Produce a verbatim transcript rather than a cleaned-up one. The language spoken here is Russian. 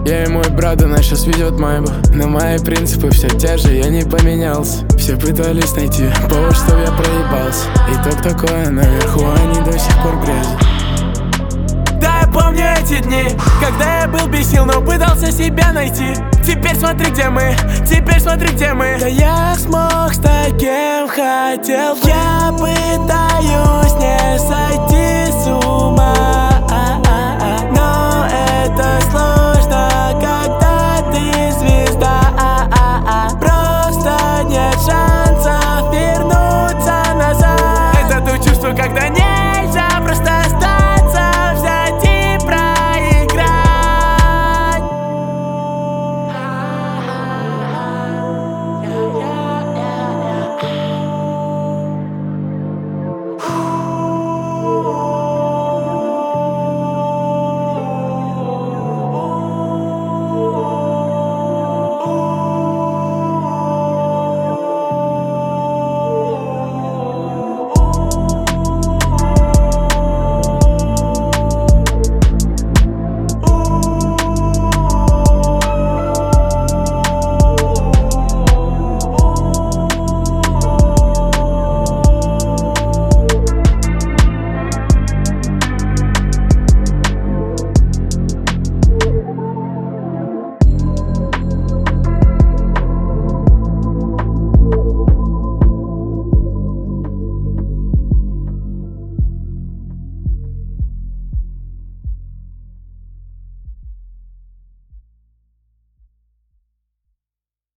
Я и мой брат, и нас сейчас ведет Майбах. Но мои принципы все те же, я не поменялся. Все пытались найти повод, чтоб я проебался. Итог такой, наверху они до сих пор грязят. Да, я помню эти дни, когда я был без сил, но пытался себя найти. Теперь смотри, где мы, теперь смотри, где мы. Да я смог стать кем хотел. Я пытаюсь не сойти с ума.